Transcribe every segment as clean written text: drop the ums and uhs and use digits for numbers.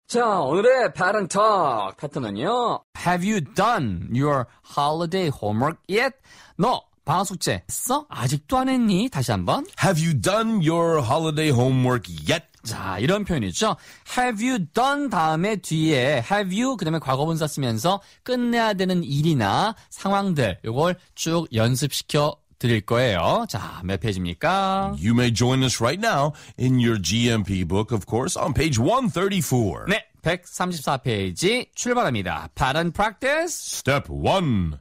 자, 오늘의 Pattern Talk 패턴은요. Have you done your holiday homework yet? 너 방학 숙제 했어? 아직도 안 했니? 다시 한번. Have you done your holiday homework yet? 자, 이런 표현이죠. Have you done 다음에 뒤에 have you 그다음에 과거분사 쓰면서 끝내야 되는 일이나 상황들 요걸 쭉 연습시켜 드릴 거예요. 자, 몇 페이지입니까? You may join us right now in your GMP book, of course, on page 134. 네, 134페이지 출발합니다. Pattern Practice. Step 1.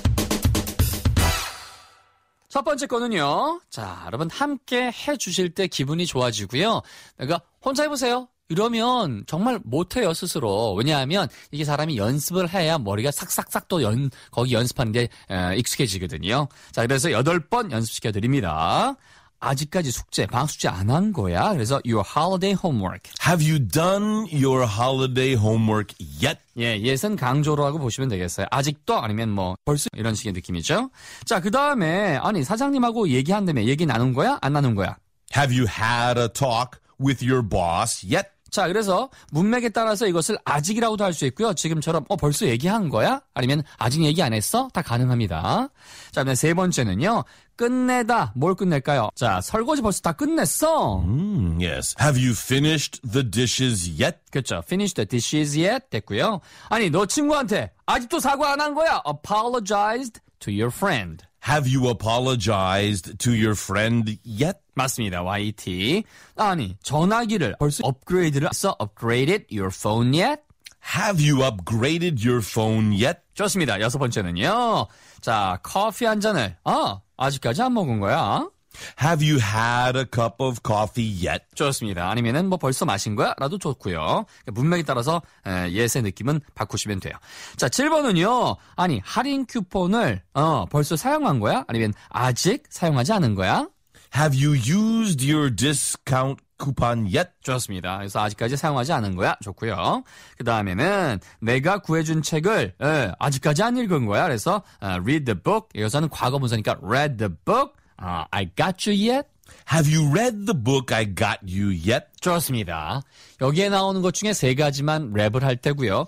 첫 번째 거는요. 자, 여러분 함께 해주실 때 기분이 좋아지고요. 그러니까 혼자 해보세요. 이러면 정말 못해요, 스스로. 왜냐하면 이게 사람이 연습을 해야 머리가 싹싹싹 또 거기 연습하는 게 익숙해지거든요. 자, 그래서 8번 연습시켜 드립니다. 아직까지 숙제, 방학 숙제 안 한 거야. 그래서 your holiday homework. Have you done your holiday homework yet? 예, yet은 강조로 하고 보시면 되겠어요. 아직도 아니면 뭐 벌써 이런 식의 느낌이죠. 자, 그 다음에 아니 사장님하고 얘기한다며 얘기 나눈 거야? 안 나눈 거야? Have you had a talk with your boss yet? 자, 그래서 문맥에 따라서 이것을 아직이라고도 할 수 있고요. 지금처럼 벌써 얘기한 거야? 아니면 아직 얘기 안 했어? 다 가능합니다. 자, 그다음에 세 번째는요. 끝내다. 뭘 끝낼까요? 자, 설거지 벌써 다 끝냈어. Yes. Have you finished the dishes yet? 그렇죠. Finish the dishes yet? 됐고요. 아니, 너 친구한테 아직도 사과 안 한 거야? Apologized to your friend. Have you apologized to your friend yet? 맞습니다. YT. 아니, 전화기를 벌써 업그레이드를 했어? Upgraded your phone yet? Have you upgraded your phone yet? 좋습니다. 여섯 번째는요. 자, 커피 한 잔을 아직까지 안 먹은 거야? Have you had a cup of coffee yet? 좋습니다. 아니면은 뭐 벌써 마신 거야? 라도 좋고요. 문맥에 따라서 yes의 느낌은 바꾸시면 돼요. 자, 7번은요. 아니, 할인 쿠폰을 벌써 사용한 거야? 아니면 아직 사용하지 않은 거야? Have you used your discount coupon yet? 좋습니다. 그래서 아직까지 사용하지 않은 거야. 좋고요. 그 다음에는 내가 구해준 책을 아직까지 안 읽은 거야. 그래서 read the book. 여기서는 과거분사니까 read the book. I got you yet? Have you read the book I got you yet? 좋습니다. 여기에 나오는 것 중에 세 가지만 랩을 할 테고요.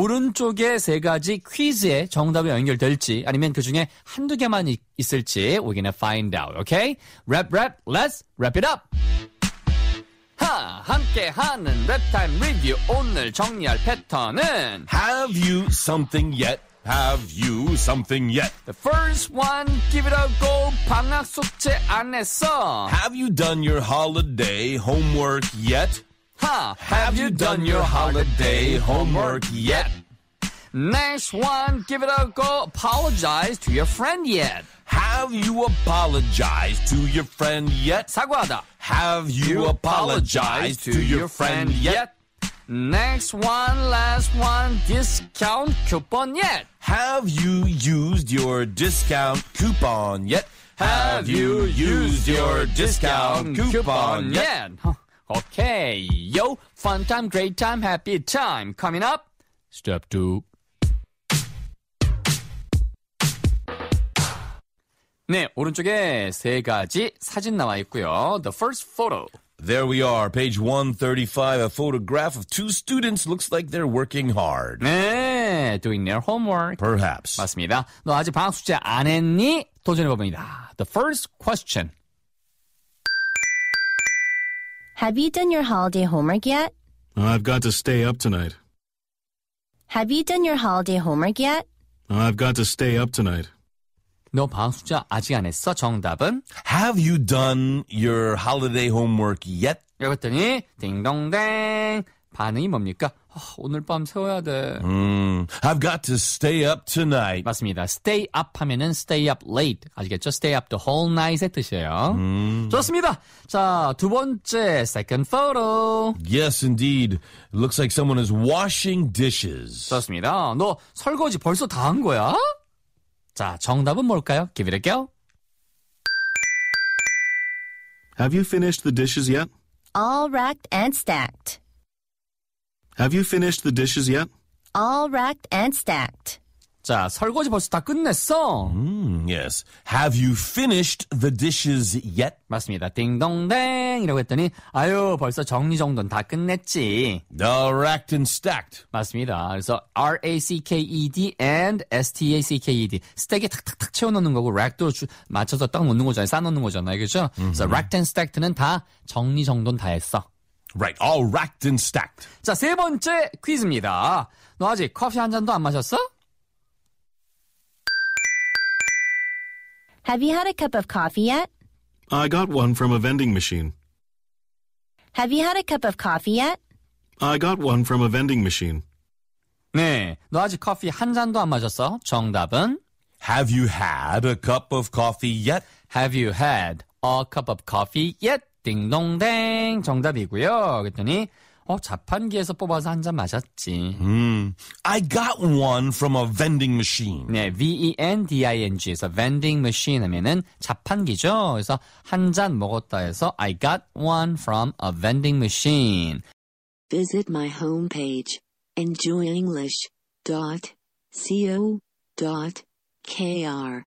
오른쪽에 세 가지 퀴즈에 정답이 연결될지 아니면 그 중에 한두 개만 있을지 we're gonna find out. Okay? Rap, let's wrap it up. 함께하는 랩타임 리뷰 오늘 정리할 패턴은 Have you something yet? Have you something yet? The first one, give it a go. 방학 숙제 안 했어. Have you done your holiday homework yet? Have you done your holiday homework yet? Next one, give it a go. Apologize to your friend yet? Have you apologized to your friend yet? 사과하다. Have you apologized to your friend yet? Next one, last one, discount coupon yet? Have you used your discount coupon yet? Have you used your discount coupon yet? Okay, yo, fun time, great time, happy time. Coming up, step 2. 네, 오른쪽에 세 가지 사진 나와 있고요. The first photo. There we are, page 135, a photograph of two students. Looks like they're working hard. 네, doing their homework. Perhaps. 맞습니다. 너 아직 방학 숙제 안 했니? 도전해봅니다. The first question. Have you done your holiday homework yet? I've got to stay up tonight. Have you done your holiday homework yet? I've got to stay up tonight. 너 방학 숙제 아직 안 했어? 정답은? Have you done your holiday homework yet? 이랬더니 딩동댕 반응이 뭡니까? 오늘 밤 세워야 돼. I've got to stay up tonight. 맞습니다. Stay up 하면은 stay up late. 아시겠죠? Stay up the whole night의 뜻이에요. 좋습니다. 자, 두 번째 second photo. Yes, indeed. It looks like someone is washing dishes. 좋습니다. 너 설거지 벌써 다 한 거야? 자, 정답은 뭘까요? Give it a go. Have you finished the dishes yet? All racked and stacked. Have you finished the dishes yet? All racked and stacked. 자, 설거지 벌써 다 끝냈어. Yes. Have you finished the dishes yet? 맞습니다. 띵동댕이라고 했더니 아유 벌써 정리정돈 다 끝냈지. Racked and stacked. 맞습니다. 그래서 R-A-C-K-E-D and S-T-A-C-K-E-D 스택에 탁탁탁 채워넣는 거고 rack도 맞춰서 딱 놓는 거잖아요. 쌓아놓는 거잖아요. 그렇죠? 그래서 racked and stacked는 다 정리정돈 다 했어. Right. All racked and stacked. 자, 세 번째 퀴즈입니다. 너 아직 커피 한 잔도 안 마셨어? Have you had a cup of coffee yet? I got one from a vending machine. Have you had a cup of coffee yet? I got one from a vending machine. 네, 너 아직 커피 한 잔도 안 마셨어? 정답은 Have you had a cup of coffee yet? Have you had a cup of coffee yet? 띵동댕 정답이고요. 그랬더니 자판기에서 뽑아서 한 잔 마셨지. I got one from a vending machine. 네, V-E-N-D-I-N-G에서 vending machine 하면은 자판기죠. 그래서 한 잔 먹었다 해서 I got one from a vending machine. Visit my homepage, enjoyenglish.co.kr.